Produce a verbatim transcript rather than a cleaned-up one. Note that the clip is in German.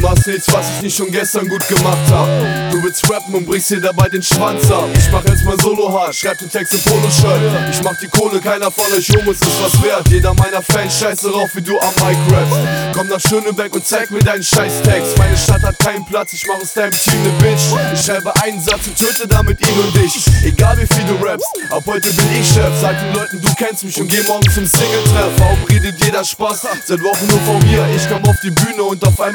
machst nichts, was ich nicht schon gestern gut gemacht hab. Du willst rappen und brichst dir dabei den Schwanz ab. Ich mach jetzt mal solo hart, schreib den Text im Poloshirt. Ich mach die Kohle, keiner von euch Jungs ist was wert. Jeder meiner Fans scheiße drauf, wie du am Mic rappst. Komm nach Schöneberg und zeig mir deinen Scheißtext. Meine Stadt hat keinen Platz, ich mach aus deinem Team ne Bitch. Ich schreibe einen Satz und töte damit ihn und dich. Egal wie viel du rappst, ab heute bin ich Chef. Sag den Leuten, du kennst mich und geh morgen zum Single-Treff. Warum redet jeder Spaß? Seit Wochen nur von mir, ich komm auf die Bühne und auf einmal